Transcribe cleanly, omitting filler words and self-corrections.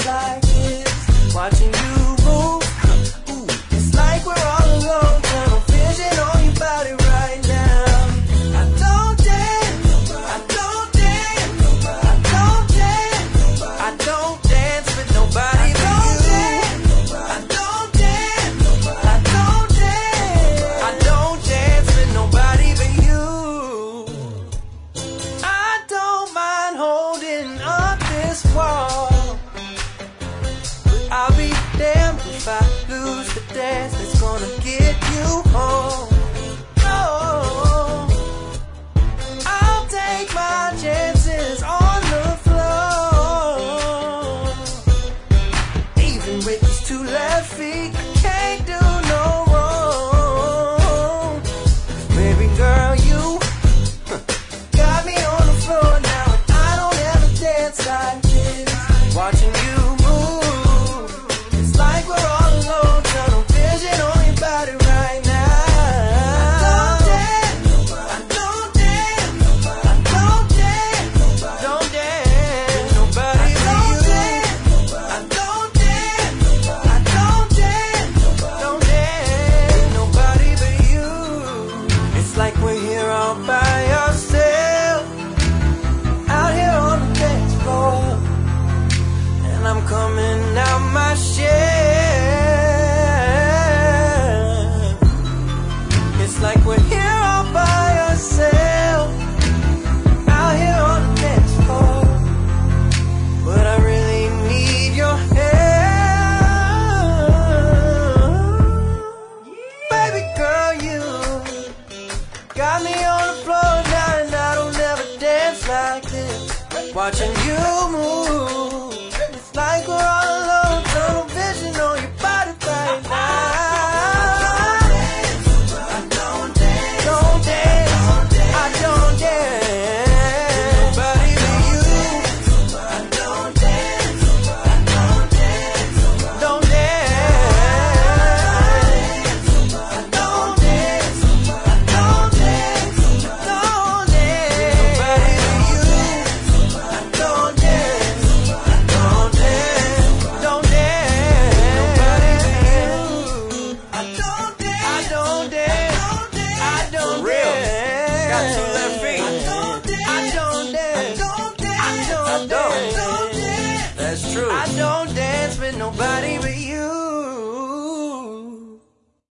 like this, watching you move. Ooh, it's like we're all alone, tunnel vision on your body right now. I don't dance, I don't dance, I don't dance, I don't dance with nobody but you. I don't dance, I don't dance, I don't dance with nobody but you. I don't mind holding up this wall, but I'll be damned if I lose the dance that's gonna get you home. Oh, I'll take my chances on the floor. Even with these two left feet, I can't do no wrong. Baby girl, you got me on the floor now, and I don't ever dance like this, watching you move. It's like we're all alone, tunnel vision on your body right now. I don't dance, I don't dance, I don't dance, don't dance, nobody but you. I don't dance, I don't dance, don't dance, nobody but you. It's like we're here all by ourselves, out here on the dance floor, and I'm coming out my shell. It's like we're here all by ourselves, out here on the dance floor, but I really need your help. Baby girl, you got me on the floor now, and I don't ever dance like this, watching you move.